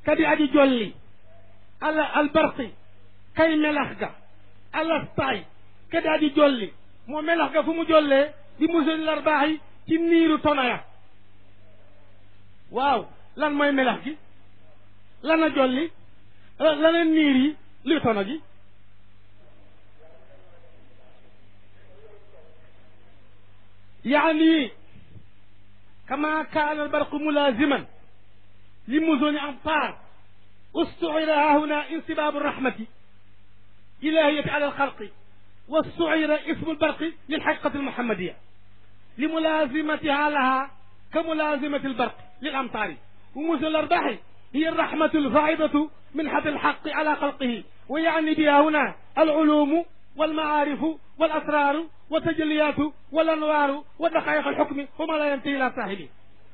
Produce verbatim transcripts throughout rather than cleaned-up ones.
kadi aji jolli ala albarqi kay melax ga alastaay kadi aji jolli moo melax ga fu mu jollee di musul larbaax yi ci niiru tonoya waaw lan mooy melax gi lan a jolli lana niir yi luy tono gi yaani kama kaana albarqu mulaziman li musoni amtar ustuira hahuna insibaabu rahmati ilahiyati ala alxalqi wastuira ismu albarqi lilxaqiqati almuhammadiya limulazimatiha laha كملازمة البرق للأمطار ومثل الأرباح هي الرحمة الفائضة من حد الحق على خلقه ويعني بها هنا العلوم والمعارف والأسرار والتجليات والأنوار ودقائق الحكم وما لا ينتهي إلى صاحبه.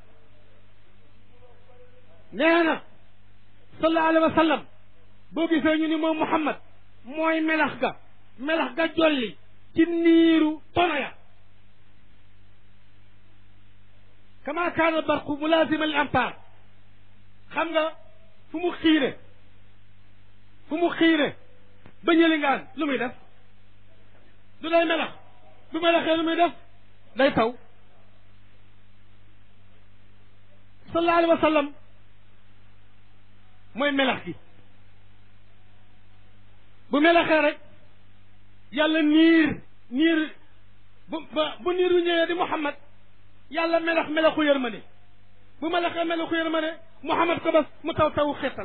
نانا صلى الله عليه وسلم بوغي سيني مو محمد موي ملخغا ملخغا جولي ci niiru tonoya kama kaana barqu mulazima lil amtar xam nga fu mu xiire fu mu xiire ba ñëlingaan lu muy def du day melax du melaxee lu muy def day taw sallallahu alayhi wa sallam mooy melax gi bu melaxee rek yàlla niir niir bu bu niir yu ñëwee di Muhammad yàlla melax melaxu yërmande bu melaxee melaxu yërmande Muhammad ko bas mu taw tawu xeetal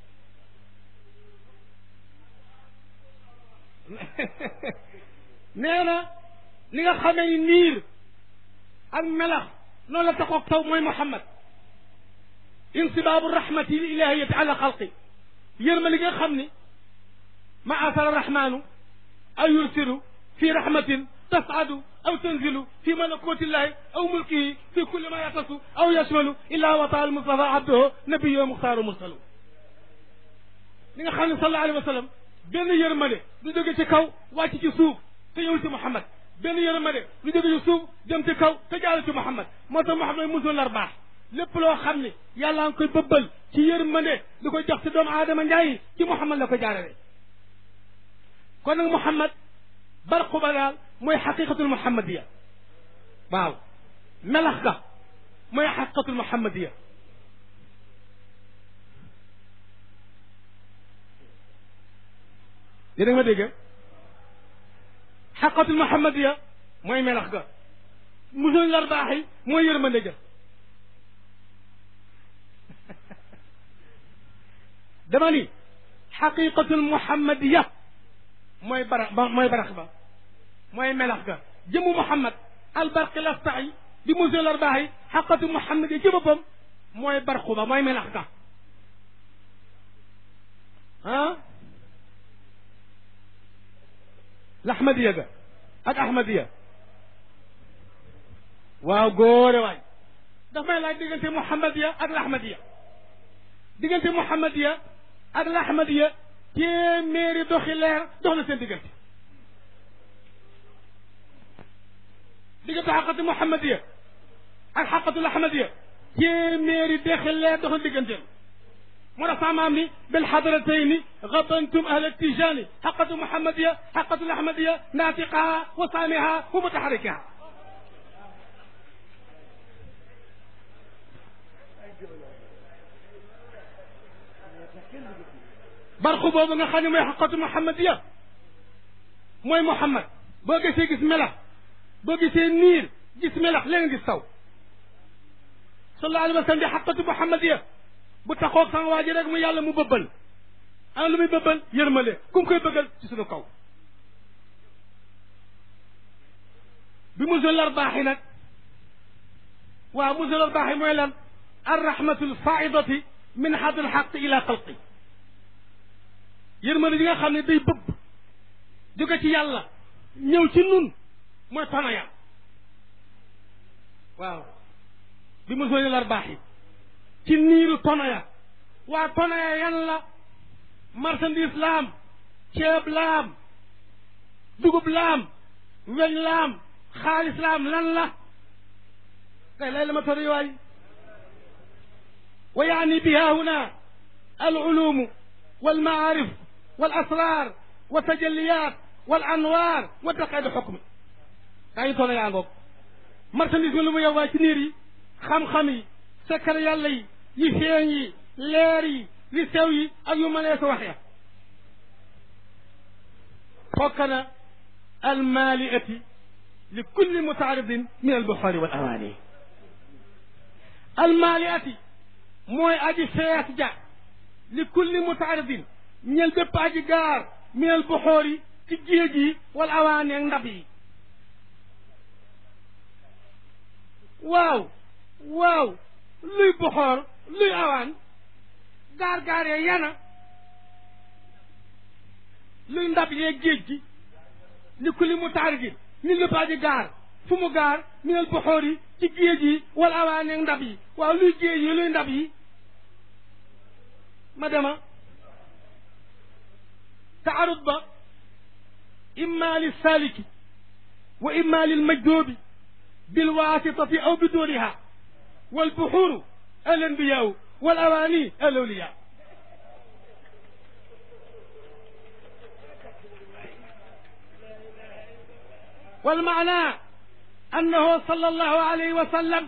nee na li nga xamee ni niir ak melax noonu la taxoog taw mooy Muhammad insibaabu rahmati l ilahiyati ala xalqi yërmande li nga xam ni ma asara rahmaanu aw yursilu fi rahmatin tasadu aw tanzilu fi malakutillahi aw mulkihi fi kulli ma yatasu aw yashmalu illa wa taala mustafa abduhu nabiyyu muxtaaru mursalu li nga xam ne sallallahu alayhi wa sallam benn yërmande du jóge ci kaw wàcc ci suuf te ñëw ci Muhammad benn yërmande du jóge ci suuf jëm ci kaw te jàll ci Muhammad moo tax Muhammad musul lar baax lépp loo xam ne yàlla nga koy bëbbal ci yërmande di koy jox ci doomu aadama njaay ci Muhammad la ko jaarale kon nag Muhammad barqu ba daal mooy xaqiqatul muhammadiya waaw melax ga mooy xaqiqatul muhammadiya yéen a ma dégg xaqiqatul muhammadiya mooy melax ga musul lar baax yi mooy yërmande ga dama ni xaqiqatul muhammadiya mooy bara mooy barax ba mooy melax ga jëmu Muhammad albarqi lastaay di musul arbaax yi xaqatu Muhammad yi ci boppam mooy barqu ba mooy melax ga ah laxmadiya ga ak ahmadiya waaw góore waay daf may laaj diggante Muhammadiya ak laxmadiya diggante Muhammadiya ak laxmadiya téeméeri doxi leer dox na seen diggante diggante xaqatu muhammadiya ak xaqatu ahmadiya téeméeri doxi leer dox na digganteem moo tax samaam ni bil xadratayni gabantum ahla tijani xaqatu muhammadiya xaqatu ahmadiya naatiqaha wa saamiha wa mutaxarikaha barqu boobu nga xam ne mooy xaqatu muhammadiya mooy Muhammad boo gisee gis melax boo gisee niir gis melax léegi gis taw sallallahu alayhi wa sallam di xaqatu muhammadiya bu taxoog sama waa ji rek mu yàlla mu bëbbal ana lu muy bëbbal yërmale ku mu koy bëggal ci suñu kaw bi musul lar baax yi nag waaw musul lar baax yi mooy lan arrahmatul faidati min hadil xaq ila xalqi yërmande yi nga xam ne day bëbb jóge ci yàlla ñëw ci nun mooy tonoya waaw bi mu sooy lar baax yi ci niiru tonoya waa tonoya yan la marchandise laam ceeb laam dugub laam weñ laam xaalis laam lan la kay lay la ma tori waay wa yaani biha huna العلوم والمعارف والأسرار والتجليات والأنوار وتقعد حكم أي تونا يا غوك marchandise mi lu mu yowaa ci niir yi xam-xam yi secret yàlla yi yi feeñ yi leer yi li sew yi ak yu mënee sa wax ya fokkana almaaliati li kulli mutaaridin min albuxaari wal awaani almaaliati mooy aji fees ja li kulli mutaaridin ñel bépp aji gaar min albuxaari ci géej yi wal awaani ak ndab yi waaw waaw luy boxoor luy awaan gaar-gaar yee yana luy ndab yee géej gi li ku li mu taarigin ni lépp aji gaar fu mu gaar minel boxoor yi ci géej yi wala awaan yeeg ndab yi waaw luy géej yi luy ndab yi ma dema taarud ba imma lil saliki wa imma lil majdoobi بالواسطة أو بدونها والبحور الأنبياء والأواني الأولياء والمعنى أنه صلى الله عليه وسلم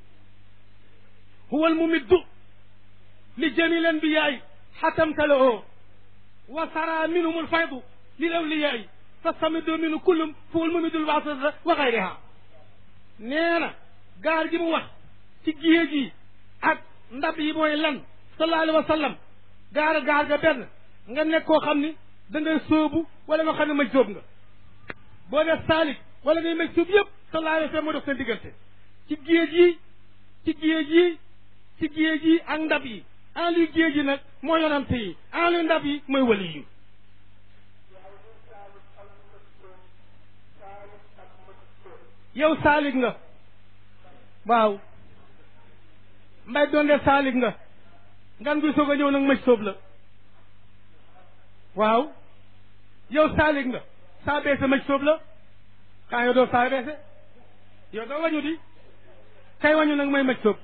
هو الممد لجميع الأنبياء حتى امتلئه وسرى منهم الفيض للأولياء فاستمدوا منه كلهم فهو الممد الواسطة وغيرها nee na gaar gi mu wax ci géej gi ak ndab yi mooy lan sallallahu alayhi wa sallam gaar gaar ga benn nga nekk koo xam ni da ngay sóobu wala nga xam ne maj sóob nga boo def saalik wala ngay maj sóob yëpp sallallahu alayhi wa sallam moo def seen diggante ci géej yi ci géej yi ci géej yi ak ndab yi en luy géej yi nag moo yonante yi en luy ndab yi mooy wali yi yow saalig nga waaw mbay doon de saalig nga ngan guy soog a ñëw nag maj sóob la waaw yow saalig nga saa beese maj sóob la xaa yow doo saa beese yow doo wañu di kay wañu nag mooy maj sóob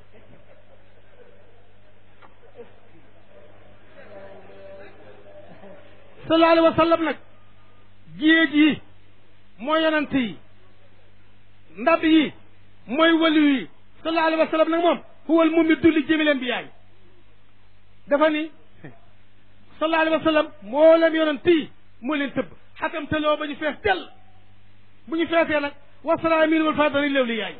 sallallahu alayhi wa sallam nag géej yi mooy yonent yi ndab yi mooy wali yi sallallahu alayhi wa sallam nag moom huwal mumiddu li jëmi leen bi yaay dafa ni sallallahu alayhi wa sallam moo leen yonent yi moo leen tëbb xatam teloo ba ñu fees tell bu ñu feesee nag wasara minumul fadali lew li yaay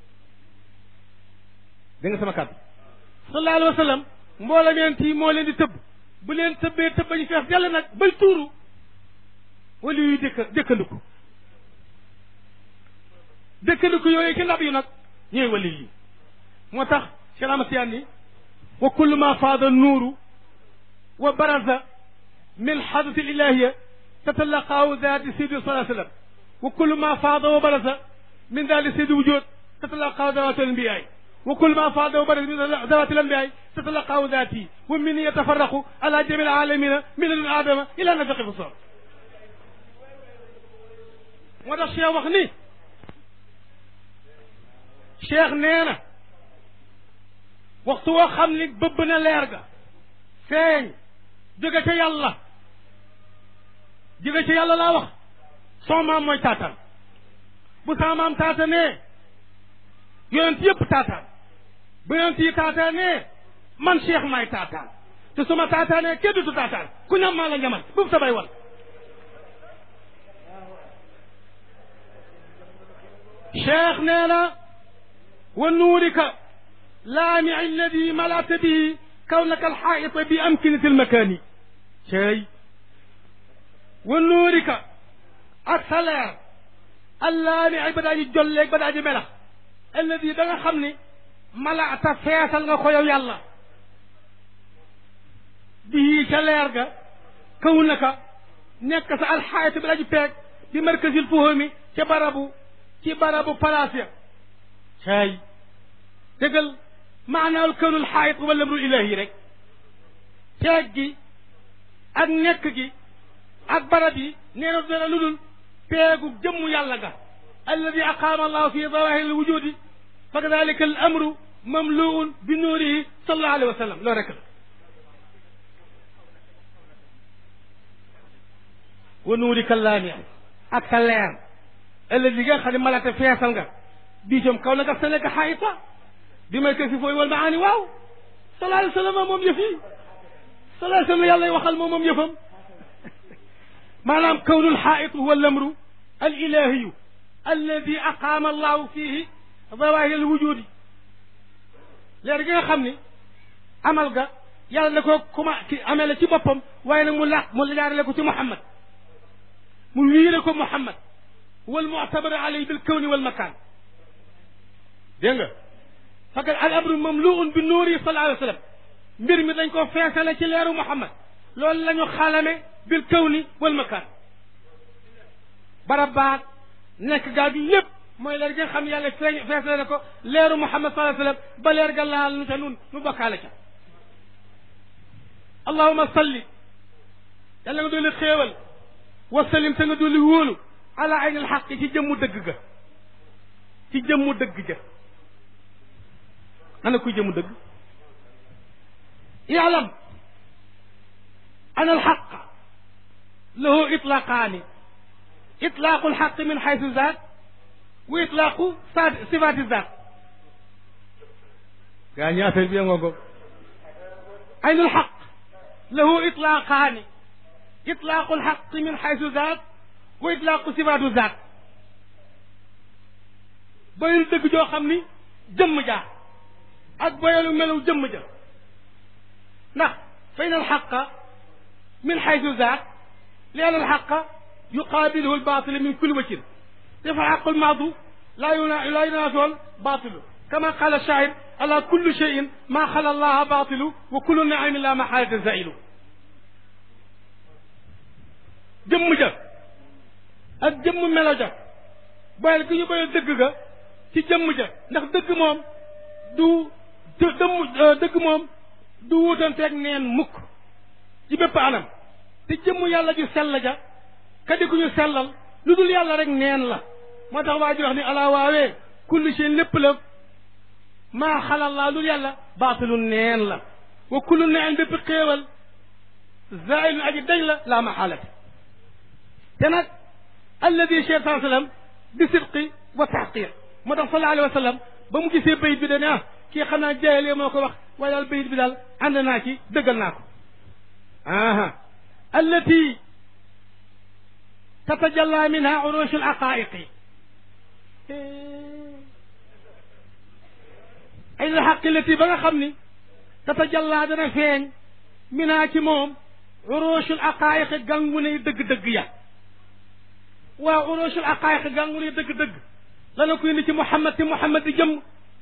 dégg nga sama kàddu sallallahu alayhi wa sallam mboolam yonent yi moo leen di tëbb bu leen tëbbee tëbb ba ñu fees tell nag bay tuuru wali yi dëkk dëkkandiku dëkkandiku yooyu ci ndab yu nag ñooy wali yi moo tax Cheikh Ahmad Tijaan ni wa kullu ma faada nuuru wa baraza min xadrati ilahiya tatalaqaahu daati seydi sallallahu alayhi wa sallam wa kullu ma faada wa baraza min daati seydi wujud tatalaqaahu dawaati al-anbiyaay wa kullu ma faada wa baraza min dawaati al-anbiyaay tatalaqaahu daati wa min yatafarraqu ala jami al-aalamina min ladun aadama ila nafxi fi s-suur moo tax Cheikh wax ni cheikh nee na waxtu woo xam ni bëbb na leer ga feeñ jóge ca yàlla jóge ca yàlla laa wax son maam mooy taataan bu sama maam taatanee yonent yëpp taataan bu yonent yi taataanee man cheikh maay taataan te su ma taataanee kenn dutu taataan ku ñam maa la ñamal bu mu sabay wal cheikh nee na wa nuurika laami alladi malata bihi kawnaka alxaayita bi amkinati almakaani cey wa nuurika ak sa leer allaami ba daa ji jolleeg ba daa ji melax alladi da nga xam ni malata feesal nga ko yow yàlla bihi ca leer ga kawnaka nekk sa alxaayita ba daa ji peeg bi markasil fuhumi ca barabu ci barabu palaas ya cey dëggal maanaawul këwnul xaayit wala amrul ilahi rek teeg gi ak nekk gi ak barab yi nee na dara lu dul peegu jëmmu yàlla ga alladi aqaama allahu fi zawahir al wujudi fa kadalika al amru mamluun bi nuurihi sallallahu alayhi wa sallam loolu rek la wa nuurika laami ak sa leer ëllëg nga xam ne malate feesal nga biitam kaw nag ak sa nekk xaayita bi may teg si fooy wal maani waaw sallallahu alayhi wa sallam moom yëf yi sallallahu alayhi wa sallam yàlla waxal moom moom yëfam maanaam kawnul xaayit huwa lamru al ilahiyu alladi aqaama allahu fihi zawahir al wujudi leer gi nga xam ni amal ga yàlla da ko kuma ci amee la ci boppam waaye nag mu laq mu jaarale ko ci Muhammad mu wiire ko Muhammad wal mu'tabar alayhi bil kawni wal makaan dégg nga faqad al amru mamluun bi nuuri sallallahu alayhi wa sallam mbir mi dañ ko feesale ci leeru Muhammad loolu la ñu xalame bil kawni wal makaan barab baag nekk gaa gi lépp mooy leer gi nga xam ne yàlla feeñ feesale na ko leeru Muhammad sallallahu alayhi wa sallam ba leer ga laal nu ca nun nu bokkaale ca allahuma salli yàlla nga dooli xéewal wasallim te nga dooli wóolu ala aynil xaq ci jëmmu dëgg ga ci jëmmu dëgg ja ana kuy jëmmu dëgg yaalam ana alxaq lahu itlaqaani itlaaqu alxaq min xaysu zaat wa itlaaqu sifaati zaat gaa ñi affaire bi ngoo ko aynul xaq lahu itlaaqaani itlaaqu alxaq min xaysu zaat wa itlaaqu sifaatu zaat bayul dëgg joo xam ni jëmm ja ak bayalu melu jëmm ja ndax fa in alxaqa min xaysu zaat li anna alxaqa yuqaabiluhu albaatil min kulli wajhin te fa alxaqu almaadu laa laa yunaasihu albaatilu kama qaala shaa'ir ala kulli shay'in maa xala allaha baatilu wa kullu naimin la maxaalata zailu jëmm ja ak jëmm melo ja boyal gi ñu boyal dëgg ga ci jëmm ja ndax dëgg moom du dëmm dëgg moom du wuutanteeg neen mukk ci bépp anam te jëmm yàlla ju sell ja kadi ku ñu sellal lu dul yàlla rek neen la moo tax waa ji wax ni ala waawee kulli shay lépp la maa xalal laa lu dul yàlla baatilu neen la wa kullu neen bépp xéewal zailun aji dañ la la maxaalate te nag alladi cheikh saa sallam bi sidqi wa taxqiq moo tax sallallahu alayhi wa sallam ba mu gisee bayit bi dane ah kii xam naa jaayalee moo ko wax waaye daal bayit bi daal ànd naa ci dëggal naa ko aha allati tatajalla minha urush al aqaiqi ay la xaq allati ba nga xam ni tatajalla dana feeñ minha ci moom urush al aqaiqi gàngu ne dëgg-dëgg ya waaw urush al aqaiqi gàngu ne dëgg-dëgg lana koy ni ci Muhammad te Muhammad di jëm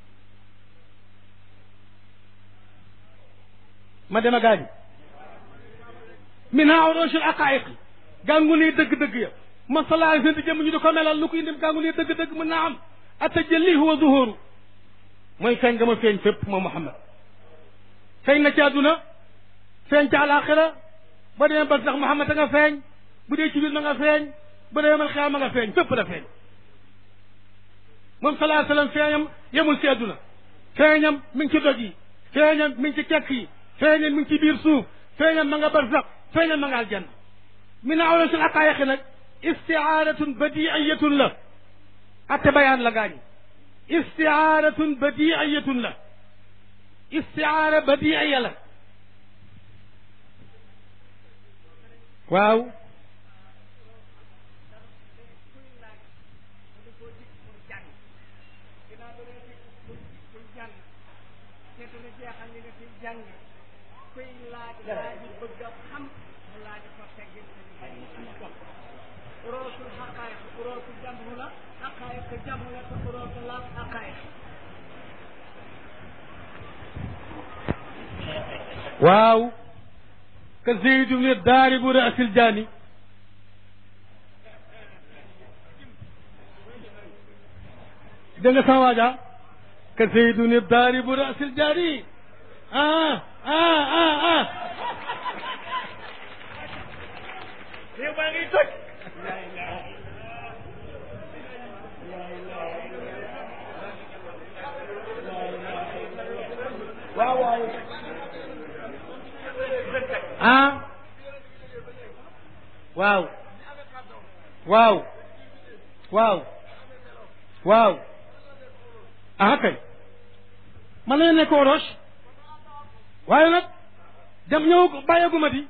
ma dema gaañi min ha urush al aqaiqi gàngu ne dëgg-dëgg ya ma sallallahu alayhi wa sallam di jëm ñu di ko melal lu ko indi gàngu ne dëgg-dëgg mën naa am atajalli huwa zuhuru mooy feeñ nga ma feeñ fépp moom Muhammad feeñ na ci àdduna feeñ ci àlaxira ba demee ba sax Muhammad a nga feeñ bu dee ci biir ma nga feeñ ba demee man xeex ma nga feeñ fépp la feeñ moom sallallahu alayhi wa sallam feeñam yemul ci àdduna feeñam mi ngi ci doj yi feeñam mi ngi ci kekk yi feeñam mi ngi ci biir suuf feeñam ma nga barsax feeñam ma nga aljanna min awlasul aqaayiqi nag istiaaratun badiiyatun la atte bayaan la gaañi istiaaratun badiiyatun la istiaara badiiya la waaw waaw ka zeydu ne daaribu ra'sil jaani dégg nga sama waaja ka zeydu ne daaribu ra'sil jaani ah ah ah ah réew baa ngi toj waaw waaw ah waaw waaw waaw waaw ah kay man nañu nekk oroche waaye nag dem ñëw bàyyeeguma di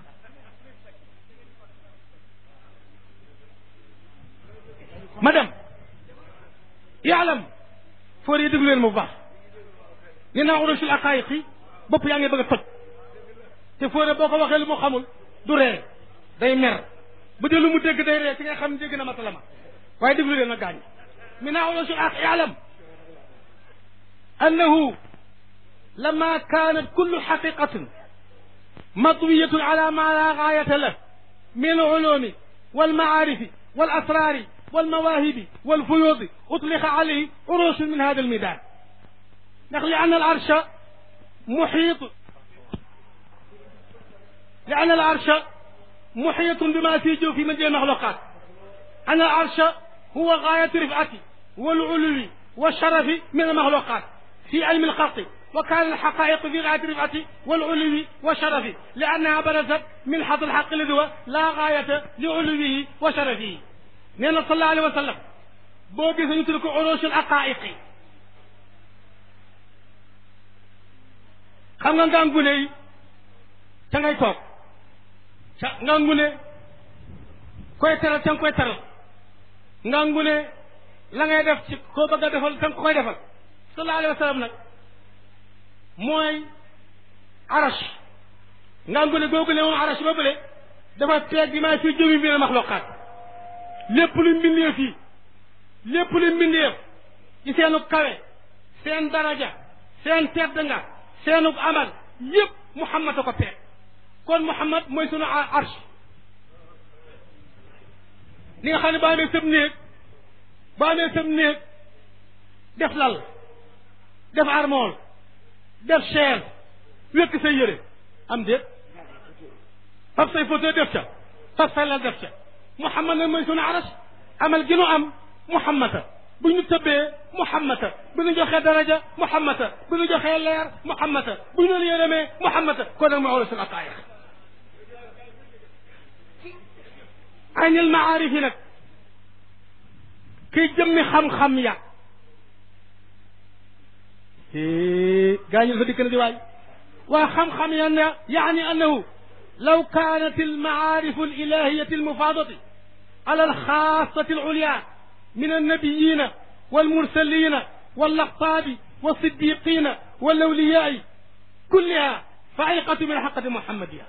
ma dem yaalam foor yi déglu leen mu baax nee naa orochul aqaayiqi bopp yaa ngi bëgg a toj te foore boo ko waxee lu mu xamul du ree day mer bu dee lu mu dégg day ree ci nga xam ne dégg na masalama waaye déglu leen nag gaañ mi naa orochul aq yaalam annahu lama kaanat kullu xaqiqatin matwiyatun ala ma la gaayata la min alulumi walmaarifi walasrari والمواهب والفيوض أطلق عليه عروش من هذا الميدان لأن العرش محيط لأن العرش محيط بما في جوف من جميع المخلوقات أن العرش هو غاية رفعته والعلو والشرف من المخلوقات في علم الخلق وكان الحقائق في غاية رفعته والعلو والشرف لأنها برزت من حظ الحق الذي هو لا غاية لعلوه وشرفه nee na sallallahu alayhi wa sallam boo gisee ñu tudd ko urushul aqaa'iqi xam nga ngàngune yi ca ngay toog ca ngàngune koy teral ca nga koy teral ngàngune la ngay def ci koo bëgg a defal ca nga koy defal sallallahu alayhi wa sallam nag mooy arash ngàngune googu ne moom arash boobule dafa teeg bi maa fi jëmi mbir maxluqaat lépp lu mbindeef yi lépp lu mbindeef ci seenu kawe seen daraja seen tedd nga seenu amal yépp Muhammad a ko peeg kon Muhammad mooy sunu arsh li nga xam ne ba amee sëb néeg ba amee sëb néeg def lal def armool def chaise wékk say yére am déet fab say photo def ca fab say lal def ca Muhammad nag mooy sunu aras amal gi nu am Muhammad bu ñu tëbbee Muhammad bu ñu joxee daraja Muhammad bu ñu joxee leer Muhammad bu ñu leen yërëmee Muhammad kon nag mooy urusul aqaa'iq aynil maarif yi nag kiy jëmmi xam-xam ya gaañu fa dikk na di waay waa xam-xam ya ne yaani annahu law kaanat almaarif alilahiyati almufaadati على الخاصة العليا من النبيين والمرسلين والأقطاب والصديقين والأولياء كلها فائقة من حقة محمدية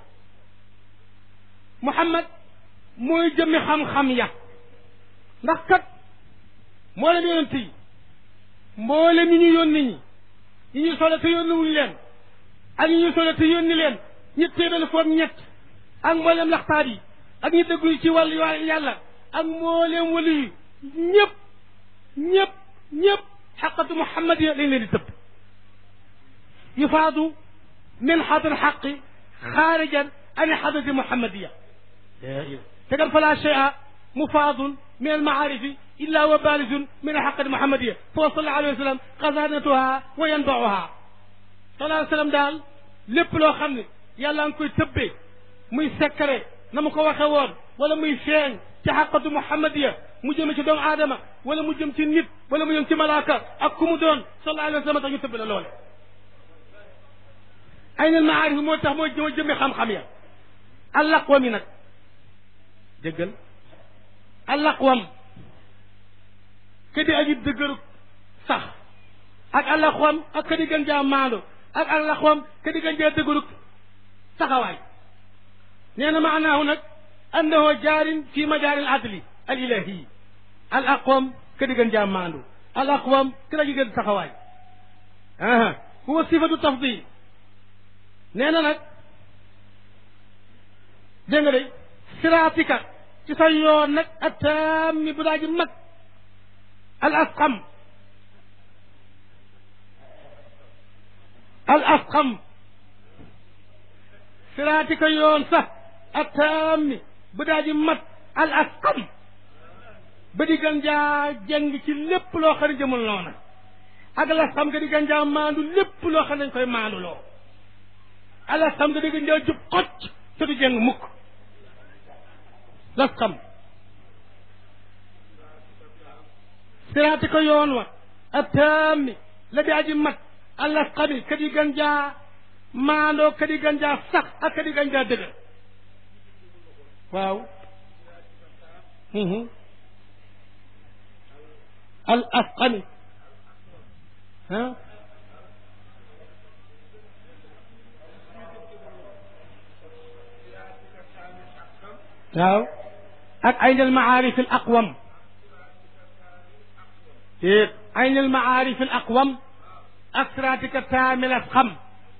محمد mooy jëmmi xam-xam ya ndax kat mboolem yonent yi mboolem yi ñu yónni ñi ñi ñu solo te yónni wuñu leen ak ñi ñu solo te yónni leen ñett téeméer foog ñett ak mboolem laxtaab yi ak ñi dëggu ci wàllu yàlla ak mboolem wali yi ñëpp ñëpp ñëpp xaqatu muhammadiya lañ leen di tëbb yufaadu min xadr xaqi xaarijan an xadrati muhammadiya tegal fala shay'a mufaadun min almaarifi illa wa barizun min alxaqati muhammadiya fa sallallahu alayhi wa sallam xasanatuha wa yanbauha sallallahu alayhi wa sallam daal lépp loo xam ne yàlla nga koy tëbbee muy secret na mu ko waxe woon wala muy feeñ ci xaqatu muhammadiya mu jëm ci doomu aadama wala mu jëm ci nit wala mu jëm ci malaaka ak ku mu doon sallallahu alayhi wa sallam tax ñu tëbb la loole ay nal maarif moo tax mooy moo jëmmi xam-xam ya allaqwam yi nag déggal allaqwam ke di aji dëgëru sax ak allaqwam ak ke di gën jaa maandu ak allaqwam ke di gën jaa dëgëru taxawaay nee na maanaahu nag annahu jaarin fi majaari al adli al ilahi al aqwam ke di gën jaa maandu al aqwam ke di gën taxawaay aha huwa sifatu tafdil nee na nag dégg nga de siraatika ci sa yoon nag attaami bu daa ji mag al asqam al asqam siraatika yoon sax attaami bu daa ji mat al asqam ba di gën jaa jeng ci lépp loo xam ne jëmul noona ak al asqam nga di gën jaa maandu lépp loo xam ne dañ koy maandu loo al asqam nga di gën jaa jub xocc te du jeng mukk lasqam siraati ko yoon wa attaami la di aji mat allah xami kadi gan jaa maandoo kadi gan jaa sax ak kadi gan jaa dëgër waaw al asqami ah waaw ak ayn al maarif al aqwam déet ayn al maarif al aqwam ak siraatika taamil asqam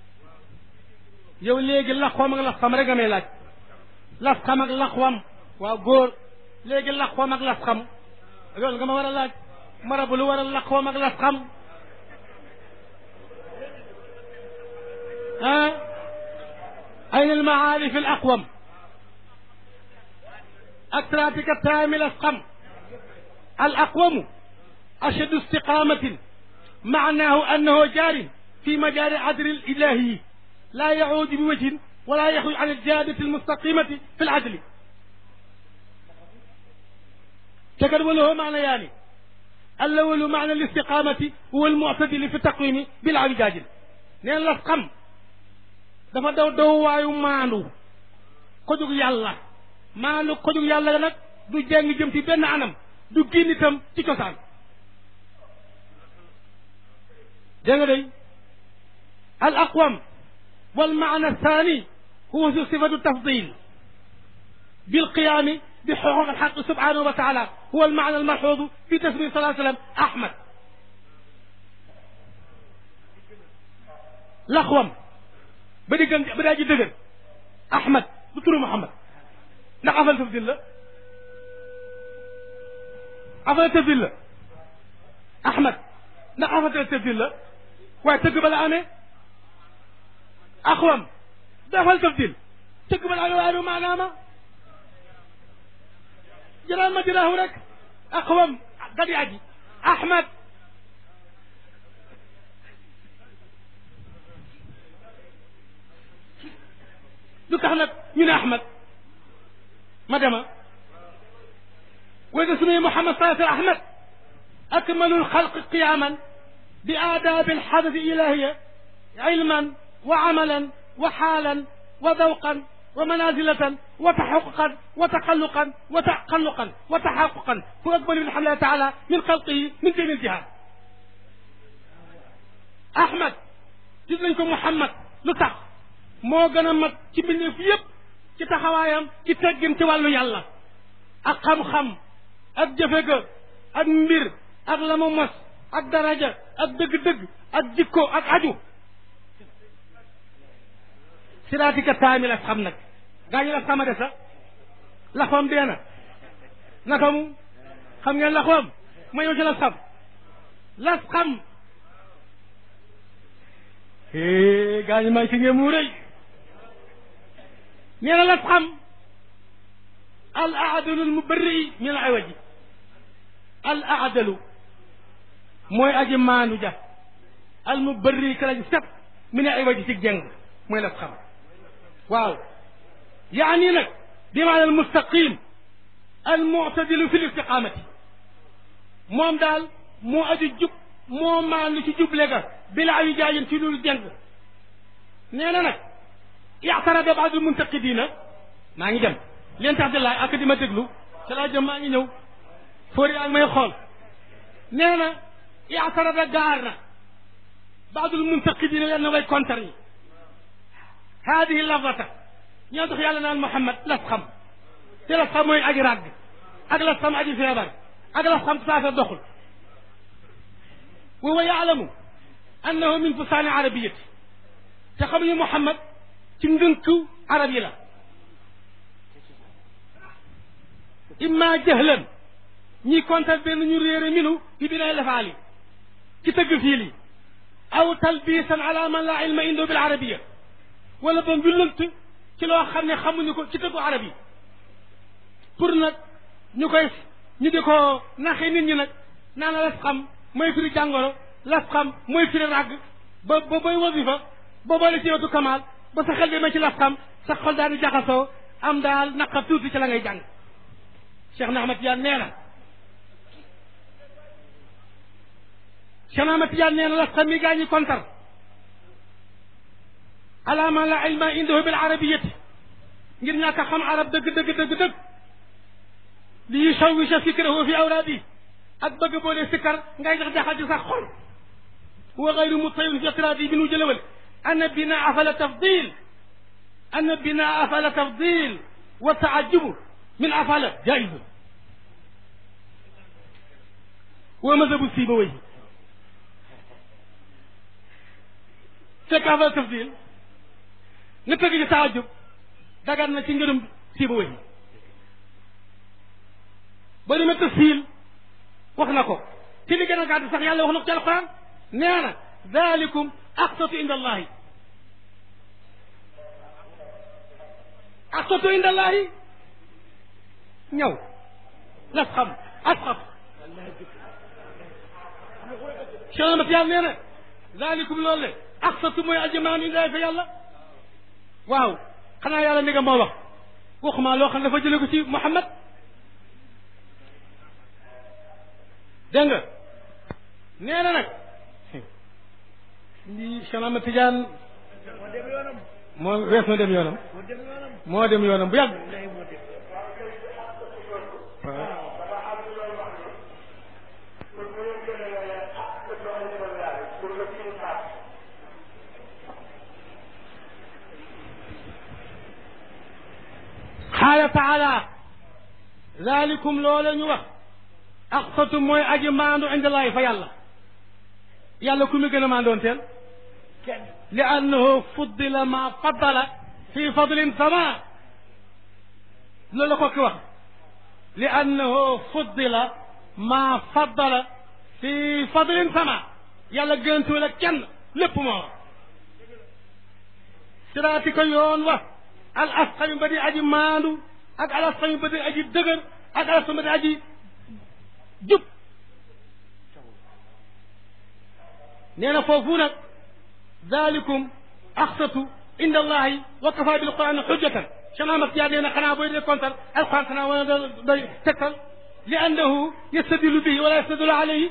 yow léegi laqwam ak lasqam rek nga may laaj lasqam ak laqwam waaw góor léegi laqwam ak lasqam loolu nga ma war a laaj marabu lu war a laqwam ak lasqam ah ayn al maarif al aqwam ak siraatika taamil asqam al aqwamu ashaddu istiqaamatin معناه أنه جار في مجال عدل الإلهي لا يعود بوجه ولا يخرج عن الجادة المستقيمة في العدل تكلم له معنى يعني الأول معنى الاستقامة هو المعتدل في التقويم بالعوجاج نين لاسقم dafa daw daw waayu maandu kojug yàlla maandu kojug yàlla nag du jeng jëm ci benn anam du génn itam ci cosaan dégg nga day al aqwam wal maana thani huwa sifatu tafdil bil qiyam bi huquq al haqq subhanahu wa ta'ala huwa al maana al malhuz fi tasmiyat sallallahu alayhi wa sallam ahmad laqwam ba di gën ba daa ji dëgër ahmad du turu muhammad ndax afal tafdil la afal tafdil la ahmad ndax afal tafdil la waaye tëgg ba la amee aqwam dafal tafdil tëgg ba la amee waaye du maanaama jëral ma jëraahu rek aqwam gadi aji ahmad lu tax nag ñu ne ahmad ma dema وإذا سمي محمد صلى الله عليه وسلم أحمد أكمل الخلق قياما بآداب الحدث الإلهية علما وعملا وحالا وذوقا ومنازلة وتحققا وتقلقا وتقلقا وتحققا هو أكبر من الله تعالى من خلقه من جميع الجهات أحمد جزنكم محمد لتح moo gën a mat ci mbindeef yépp ci taxawaayam ci teggin ci wàllu yàlla ak xam-xam ak jëfe ga ak mbir ak la mu mos ak daraja ak dëgg-dëgg ak jikko ak aju siraatika taamil ak xam nag gaa ñu la xama de sax laxwam dee na naka mu xam ngeen laxwam ma ñëw ci las xam las xam é gaa ñu may ci ngeen mu rëy nee na las xam al aadalu al mubarri min al awaji al aadalu mooy aji maanu ja al mubarri ka lañ set min al awaji ci jeng mooy las xam waaw yaani nag bi maana al mustaqim al mu'tadilu fi l istiqamati moom daal moo aji jub moo maanu ci juble ga bila ayu jaajin ci loolu jeng nee na nag i'tarada ba'd al muntaqidina maa ngi dem leen tax di laaj ak di ma déglu ca laa jëm maa ngi ñëw fóori ak may xool nee na i'tarada gaar na ba'd al muntaqidina leen na way kontar yi haadihi lafzata ñoo tax yàlla naan Muhammad las xam te las xam mooy aji ràgg ak las xam aji feebar ak las xam saasa doxul wa huwa yaalamu annahu min fusaani arabiyati te xam ñu Muhammad ci ngënku arab yi la imma jahlan ñi kontar benn ñu réere minu bi binay lafaali ci tëgg fii li aw talbisan ala man la ilma indo bil arabiya wala ba njullant ci loo xam ne xamuñu ko ci tëggu arab yi pour nag ñu koy ñu di ko naxee nit ñi nag naa na las xam mooy firi jàngoro las xam mooy firi ràgg ba ba bay wasifa ba boole ci wetu kamaal ba sa xel demee ci las xam sa xol daal di jaxasoo am daal naqar tuuti ci la ngay jàng Cheikh na Ahmad Tijaan nee na Cheikh Ahmad Tidiane nee na las xam mi gaa ñi kontar ala man la ilma indahu bil arabiyati ngir ñàkk a xam arab dëgg dëgg dëgg dëgg li yushawwisha fikrahu fi awraadi ak bëgg boo dee sikkar ngay jax jaxal ci sax xol wa gayru mutayin fi iqraadi bi nu jëlewal anna binaa fala tafdil anna binaa fala tafdil wa taajubu min afala jaizu wa mazhabu Sibawayh fekk afala tafdil nga tëgg ci taajub dagan na ci ngërëm Sibawayh ba demee tafsil wax na ko ci li gën a gàtt sax yàlla wax na ko ci alquran nee na dalikum aqsatu inda allahi aqsatu inda allahi ñëw las xam asxat chenamat yàlla nee na dalikum loolu le aqsatu mooy ajamaan inda fa yàlla waaw xanaa yàlla ni nga moo wax waxuma loo xam ne dafa jële ko ci Muhammad dégg nga nee na nag lii Cheikh Ahmad Tidiane moo wees na dem yoonam moo dem yoonam bu yàgg qaala taala zalikum loola ñu wax aqsatu mooy aji maandu indallaahi fa yàlla yàlla ku mu gën a maandoon teel li annahu fuddila ma faddala fi fadlin sama loolu la ko ki wax li annahu fuddila ma faddala fi fadlin sama yàlla gëntuwul ak kenn lépp moo siraati ko yoon wax al asqami ba di aji maandu ak al asqami ba di aji dëgër ak al asqami ba di aji jub nee na foofu nag dalikum aqsatu inda allahi wa kafa bil quran xujjatan Cheikh Ahmad Tidiane nee na xanaa booy dee kontal alquran xanaa wala da day tegtal li annahu yastadilu bihi wala yastadilu alayhi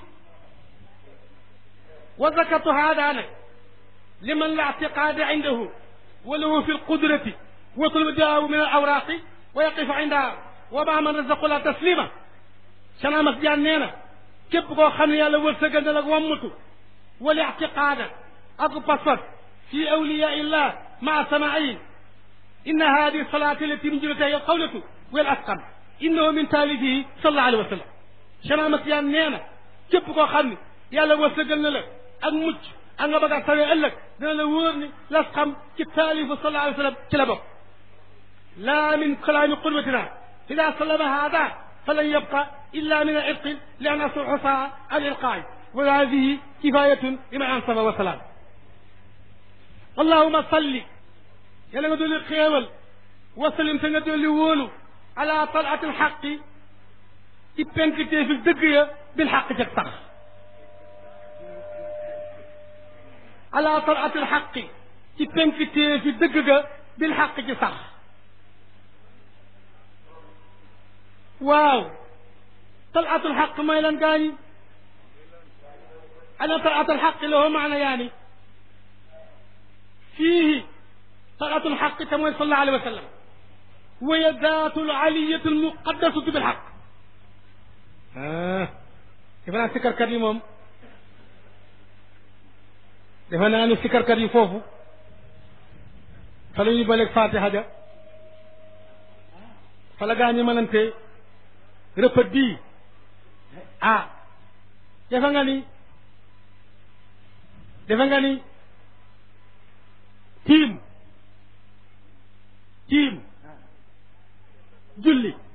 wa zakartu hada nag liman la ictiqaada indahu wa lahu fi lqudrati wa tulbidaahu min al awraqi wa yaqifu indaha wa ma man razaqu la taslima Cheikh Ahmad Tidiane nee na képp koo xam ne yàlla wërsëgal na la wammatu wal ictiqaada ak pas-pas fi awliyaa illah maa samaain inna hadi salaati allati min jumlatiha qawlatu wal asqam innahu min taalifihi sallallahu alayhi wa sallam Cheikh Ahmad Tidiane nee na képp koo xam ne yàlla wërsëgal na la ak mucc ak nga bëgg a tawee ëllëg dina la wóor ni lasqam ci taalifu sallallahu alayhi wa sallam ci la bokk laa min kalaami qurbatina ida sallama hada falan yabqa illa min al-irqi li an asuusa al-ilqaa'i wa hadihi kifayatun liman ansaba wa salaam allahuma salli yàlla nga dolli xéewal wa sallim te nga dolli wóolu ala talaati alxaqi ci penkitee fi dëgg ya bil xaq jag sax ala talaati alxaqi ci penkitee fi dëgg ga bil xaq ci sax waaw talaatul xaq mooy lan gaañi ana talaatul xaq lahu maana yaani fiihi talaatul xaq te mooy sallallahu alayhi wa sallam وهي ذات العلية المقدسة بالحق ah defe naa sikarkat yi moom defe naa ni sikarkat yi foofu fa la ñuy baleeg fatiha ja fa la gaa ñi mënante rëpët bii ah defe nga ni defe nga ni tiim tiim julli